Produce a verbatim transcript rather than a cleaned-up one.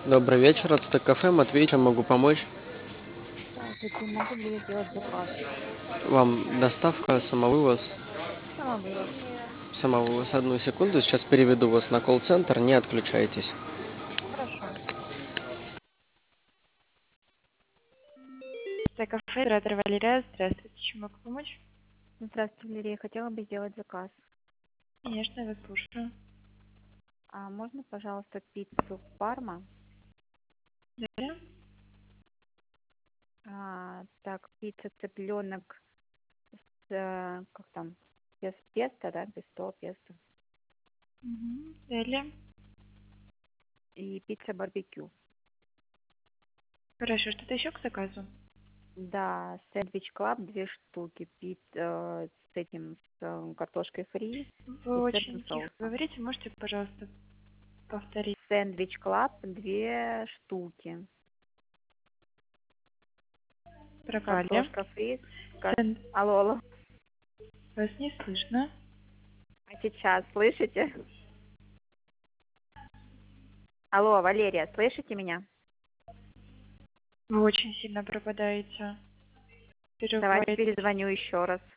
Добрый вечер, Ацтек кафе, Матвей, чем могу помочь? Здравствуйте, могу ли я сделать заказ? Вам доставка, самовывоз? Самовывоз. Самовывоз, одну секунду, сейчас переведу вас на колл-центр, не отключайтесь. Хорошо. Это кафе, оператор Валерия. Здравствуйте, чем могу помочь? Здравствуйте, Валерия. Я хотела бы сделать заказ. Конечно, я вас слушаю. А можно, пожалуйста, пиццу Парма? Да? А, так, пицца цыпленок с, э, как там, без песто, да, без того песто. Угу. Далее. И пицца барбекю. Хорошо, что-то еще к заказу? Да, сэндвич клаб две штуки. Пит, э, с этим, с э, картошкой фри Вы и сырным очень тихо соусом. говорите, можете, пожалуйста, повторить? Сэндвич клаб две штуки. Пропали. Картошка фри. Кар... Сэн- Алло, алло. Вас не слышно. А сейчас слышите? Алло, Валерия, слышите меня? Вы очень сильно пропадаете. Давайте Прерываетесь. перезвоню еще раз.